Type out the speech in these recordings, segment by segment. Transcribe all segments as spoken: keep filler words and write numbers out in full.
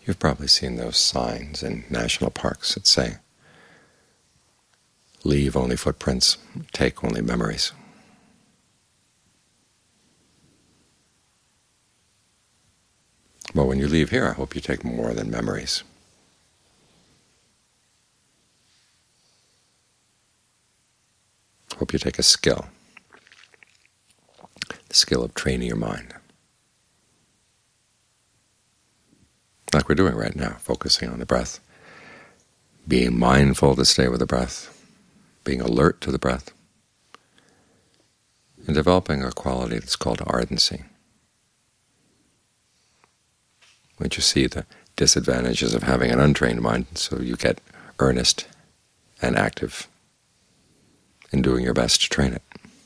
You've probably seen those signs in national parks that say, "Leave only footprints, take only memories." Well, when you leave here, I hope you take more than memories. Hope you take a skill, the skill of training your mind, like we're doing right now, focusing on the breath, being mindful to stay with the breath, being alert to the breath, and developing a quality that's called ardency. Once you see the disadvantages of having an untrained mind, so you get earnest and active in doing your best to train it.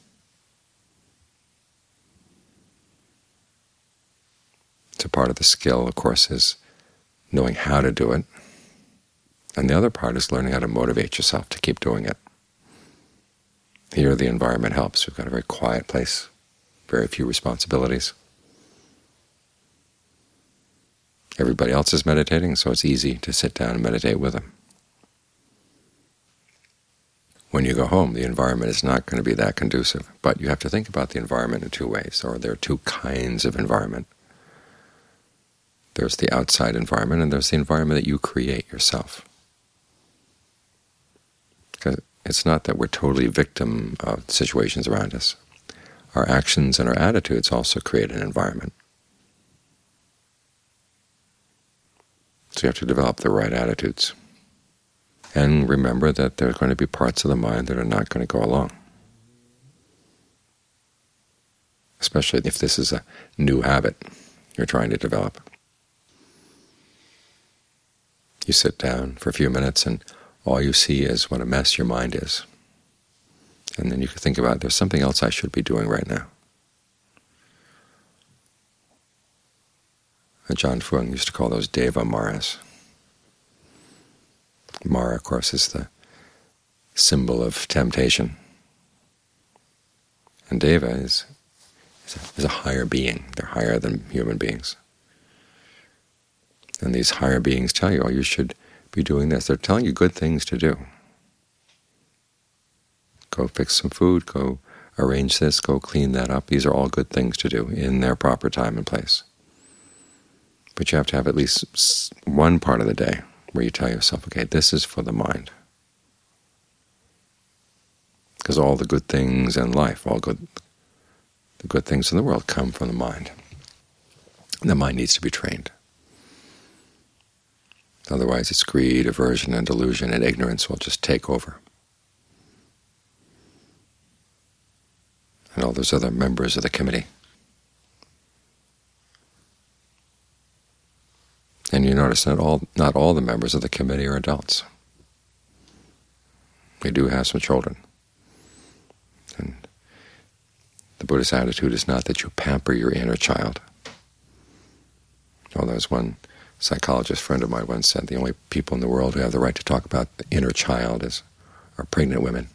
So part of the skill, of course, is knowing how to do it, and the other part is learning how to motivate yourself to keep doing it. Here the environment helps. We've got a very quiet place, very few responsibilities. Everybody else is meditating, so it's easy to sit down and meditate with them. When you go home, the environment is not going to be that conducive, but you have to think about the environment in two ways, or there are two kinds of environment. There's the outside environment, and there's the environment that you create yourself. Because it's not that we're totally victim of situations around us. Our actions and our attitudes also create an environment. So you have to develop the right attitudes. And remember that there are going to be parts of the mind that are not going to go along, especially if this is a new habit you're trying to develop. You sit down for a few minutes and all you see is what a mess your mind is. And then you can think about, there's something else I should be doing right now. Ajaan Fuang used to call those Deva Maras. Mara, of course, is the symbol of temptation. And Deva is, is, a, is a higher being. They're higher than human beings. And these higher beings tell you, oh, you should be doing this. They're telling you good things to do. Go fix some food, go arrange this, go clean that up. These are all good things to do in their proper time and place. But you have to have at least one part of the day where you tell yourself, okay, this is for the mind. Because all the good things in life, all good, the good things in the world come from the mind. And the mind needs to be trained. Otherwise it's greed, aversion, and delusion, and ignorance will just take over. And all those other members of the committee. And you notice that all, not all the members of the committee are adults. We do have some children. And the Buddhist attitude is not that you pamper your inner child. Oh, there was one psychologist friend of mine once said the only people in the world who have the right to talk about the inner child is are pregnant women.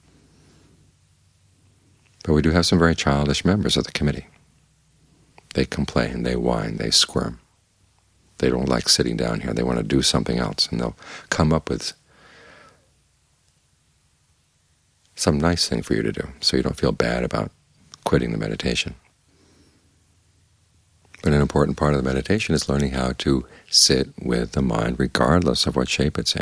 But we do have some very childish members of the committee. They complain, they whine, they squirm. They don't like sitting down here. They want to do something else, and they'll come up with some nice thing for you to do, so you don't feel bad about quitting the meditation. But an important part of the meditation is learning how to sit with the mind regardless of what shape it's in,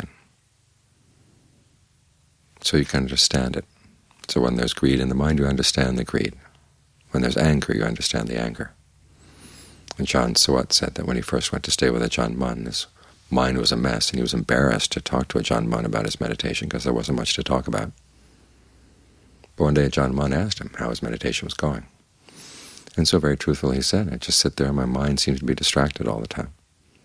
so you can understand it. So when there's greed in the mind, you understand the greed. When there's anger, you understand the anger. And Ajaan Suwat said that when he first went to stay with Ajahn Mun, his mind was a mess, and he was embarrassed to talk to Ajahn Mun about his meditation because there wasn't much to talk about. But one day Ajahn Mun asked him how his meditation was going. And so very truthfully he said, I just sit there and my mind seems to be distracted all the time.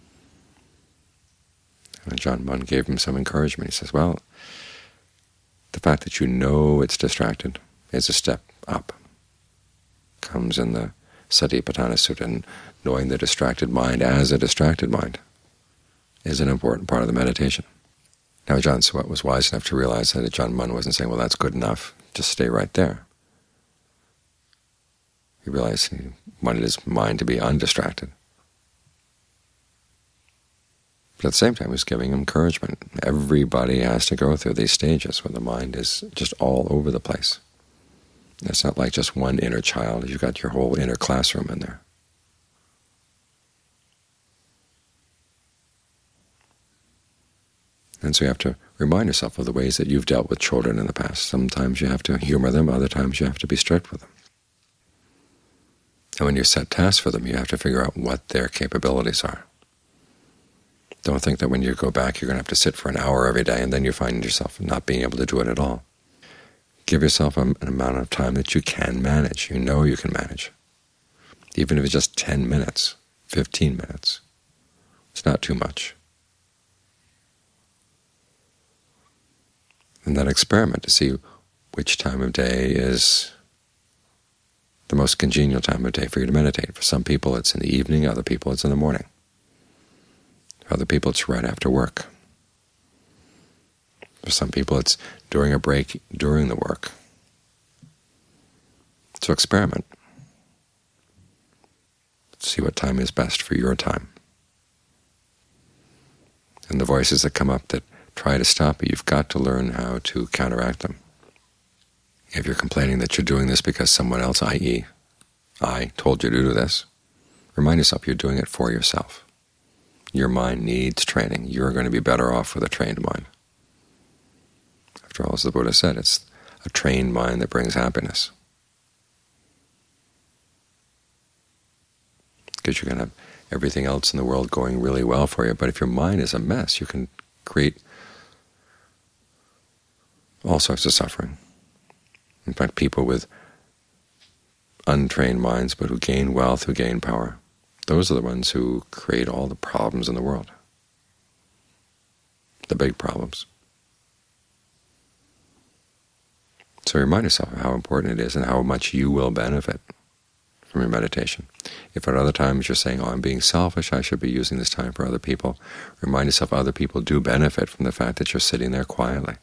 And Ajahn Mun gave him some encouragement. He says, well, the fact that you know it's distracted is a step up. Comes in the Satipatthana Sutta, and knowing the distracted mind as a distracted mind is an important part of the meditation. Now Ajahn Suwat was wise enough to realize that Ajahn Mun wasn't saying, well, that's good enough, just stay right there. He realized he wanted his mind to be undistracted. But at the same time, he's giving encouragement. Everybody has to go through these stages where the mind is just all over the place. It's not like just one inner child. You've got your whole inner classroom in there. And so you have to remind yourself of the ways that you've dealt with children in the past. Sometimes you have to humor them, other times you have to be strict with them. And when you set tasks for them, you have to figure out what their capabilities are. Don't think that when you go back you're going to have to sit for an hour every day and then you find yourself not being able to do it at all. Give yourself an amount of time that you can manage, you know you can manage. Even if it's just ten minutes, fifteen minutes, it's not too much. And then experiment to see which time of day is the most congenial time of day for you to meditate. For some people it's in the evening, other people it's in the morning. For other people it's right after work. For some people it's during a break during the work. So experiment. See what time is best for your time. And the voices that come up that try to stop you, you've got to learn how to counteract them. If you're complaining that you're doing this because someone else, that is, I, told you to do this, remind yourself you're doing it for yourself. Your mind needs training. You're going to be better off with a trained mind. After all, as the Buddha said, it's a trained mind that brings happiness. Because you can have everything else in the world going really well for you, but if your mind is a mess, you can create all sorts of suffering. In fact, people with untrained minds but who gain wealth, who gain power, those are the ones who create all the problems in the world, the big problems. So remind yourself of how important it is and how much you will benefit from your meditation. If at other times you're saying, oh, I'm being selfish, I should be using this time for other people, remind yourself other people do benefit from the fact that you're sitting there quietly,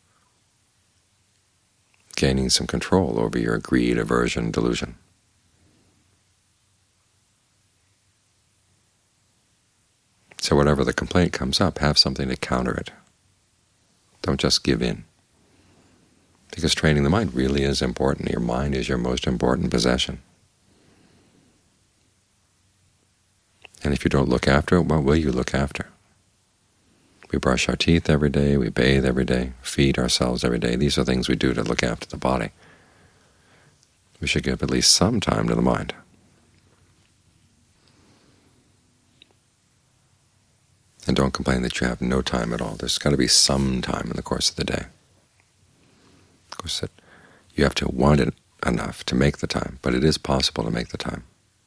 gaining some control over your greed, aversion, delusion. So whatever the complaint comes up, have something to counter it. Don't just give in. Because training the mind really is important. Your mind is your most important possession. And if you don't look after it, what will you look after? We brush our teeth every day, we bathe every day, feed ourselves every day. These are things we do to look after the body. We should give at least some time to the mind. And don't complain that you have no time at all. There's got to be some time in the course of the day. Of course, that you have to want it enough to make the time, but it is possible to make the time.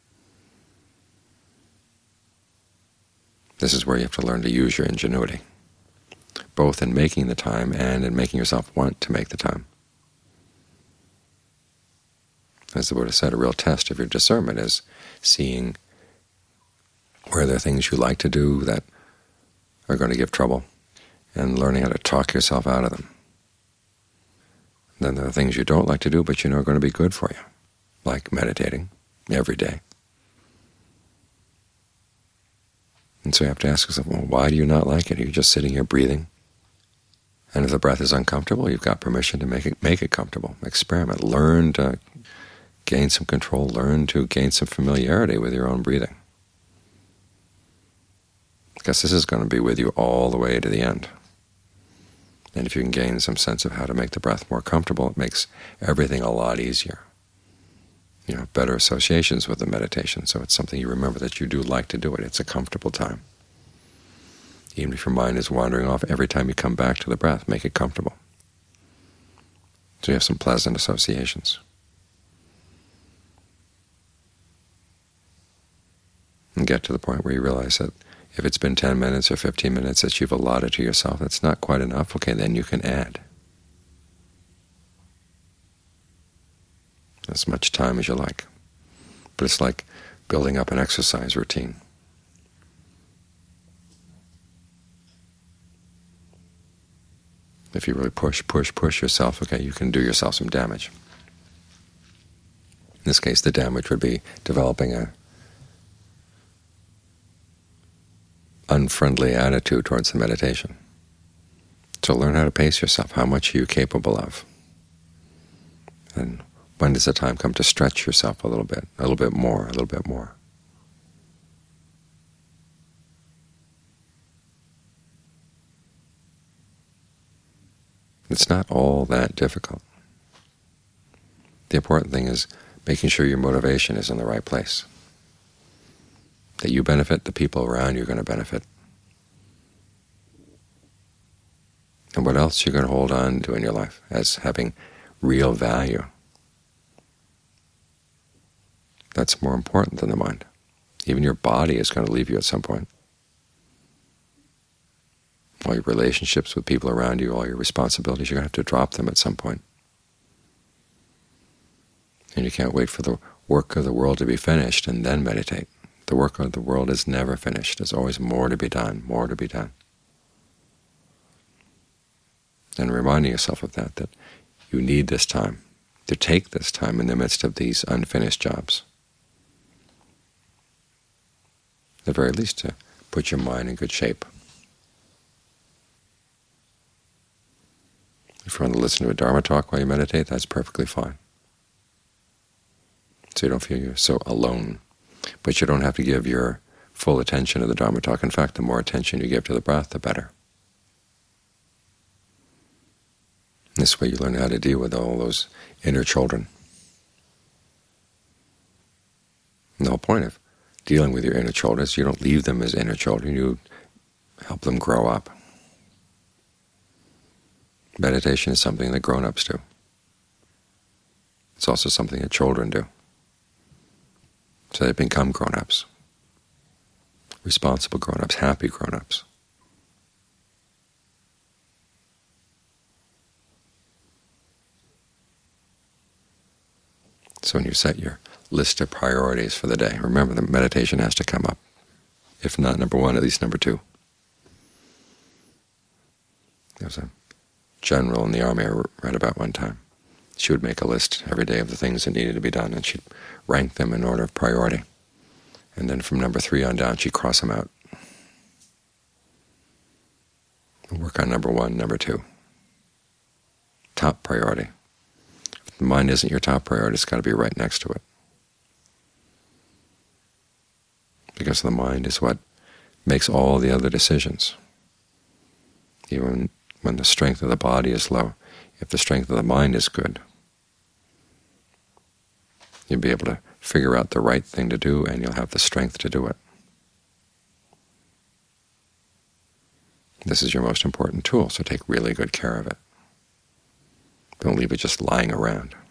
This is where you have to learn to use your ingenuity, both in making the time and in making yourself want to make the time. As the Buddha said, a real test of your discernment is seeing where there are things you like to do that are going to give trouble, and learning how to talk yourself out of them. Then there are things you don't like to do, but you know are going to be good for you, like meditating every day. And so you have to ask yourself, well, why do you not like it? Are you just sitting here breathing? And if the breath is uncomfortable, you've got permission to make it make it comfortable. Experiment. Learn to gain some control. Learn to gain some familiarity with your own breathing. Because this is going to be with you all the way to the end. And if you can gain some sense of how to make the breath more comfortable, it makes everything a lot easier. You have better associations with the meditation, so it's something you remember that you do like to do it. It's a comfortable time. Even if your mind is wandering off, every time you come back to the breath, make it comfortable. So you have some pleasant associations. And get to the point where you realize that if it's been ten minutes or fifteen minutes that you've allotted to yourself, that's not quite enough. Okay, then you can add as much time as you like. But it's like building up an exercise routine. If you really push, push, push yourself, okay, you can do yourself some damage. In this case, the damage would be developing a unfriendly attitude towards the meditation. So learn how to pace yourself. How much are you capable of? And when does the time come to stretch yourself a little bit, a little bit more, a little bit more? It's not all that difficult. The important thing is making sure your motivation is in the right place, that you benefit, the people around you are going to benefit, and what else you're going to hold on to in your life as having real value. That's more important than the mind. Even your body is going to leave you at some point. All your relationships with people around you, all your responsibilities, you're going to have to drop them at some point. And you can't wait for the work of the world to be finished and then meditate. The work of the world is never finished. There's always more to be done, more to be done. And reminding yourself of that, that you need this time, to take this time in the midst of these unfinished jobs. At the very least, to put your mind in good shape. If you want to listen to a Dharma talk while you meditate, that's perfectly fine. So you don't feel you're so alone. But you don't have to give your full attention to the Dharma talk. In fact, the more attention you give to the breath, the better. This way you learn how to deal with all those inner children. And the whole point of dealing with your inner children is you don't leave them as inner children, you help them grow up. Meditation is something that grown-ups do. It's also something that children do. So they become grown-ups, responsible grown-ups, happy grown-ups. So when you set your list of priorities for the day, remember that meditation has to come up. If not number one, at least number two. There was a general in the army I read about one time. She would make a list every day of the things that needed to be done, and she'd rank them in order of priority. And then from number three on down, she'd cross them out. Work on number one, number two. Top priority. If the mind isn't your top priority, it's got to be right next to it. Because the mind is what makes all the other decisions. Even when the strength of the body is low, if the strength of the mind is good, you'll be able to figure out the right thing to do, and you'll have the strength to do it. This is your most important tool, so take really good care of it. Don't leave it just lying around.